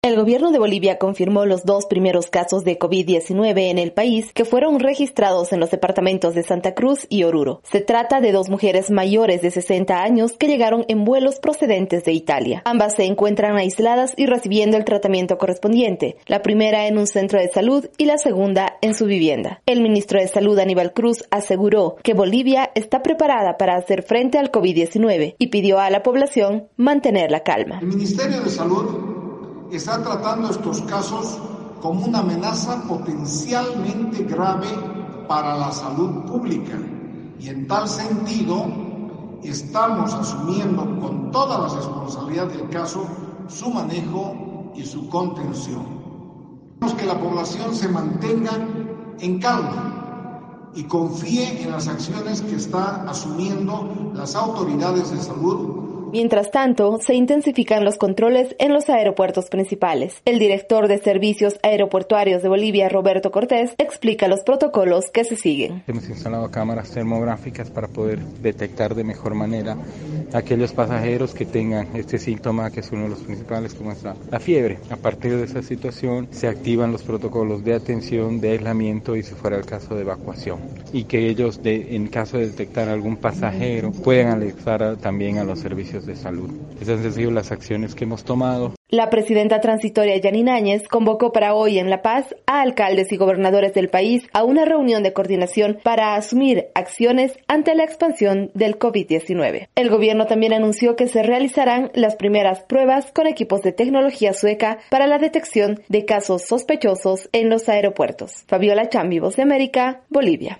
El gobierno de Bolivia confirmó los 2 primeros casos de COVID-19 en el país que fueron registrados en los departamentos de Santa Cruz y Oruro. Se trata de 2 mujeres mayores de 60 años que llegaron en vuelos procedentes de Italia. Ambas se encuentran aisladas y recibiendo el tratamiento correspondiente, la primera en un centro de salud y la segunda en su vivienda. El ministro de Salud, Aníbal Cruz, aseguró que Bolivia está preparada para hacer frente al COVID-19 y pidió a la población mantener la calma. El Ministerio de Salud está tratando estos casos como una amenaza potencialmente grave para la salud pública y en tal sentido estamos asumiendo con toda la responsabilidad del caso su manejo y su contención. Queremos que la población se mantenga en calma y confíe en las acciones que están asumiendo las autoridades de salud. Mientras tanto, se intensifican los controles en los aeropuertos principales. El director de Servicios Aeroportuarios de Bolivia, Roberto Cortés, explica los protocolos que se siguen. Hemos instalado cámaras termográficas para poder detectar de mejor manera aquellos pasajeros que tengan este síntoma, que es uno de los principales, como es la fiebre. A partir de esa situación, se activan los protocolos de atención, de aislamiento y, si fuera el caso, de evacuación. Y que ellos, en caso de detectar algún pasajero, puedan alertar también a los servicios de salud. Esas han sido las acciones que hemos tomado. La presidenta transitoria Yanine Áñez convocó para hoy en La Paz a alcaldes y gobernadores del país a una reunión de coordinación para asumir acciones ante la expansión del COVID-19. El gobierno también anunció que se realizarán las primeras pruebas con equipos de tecnología sueca para la detección de casos sospechosos en los aeropuertos. Fabiola Chambi, Voz de América, Bolivia.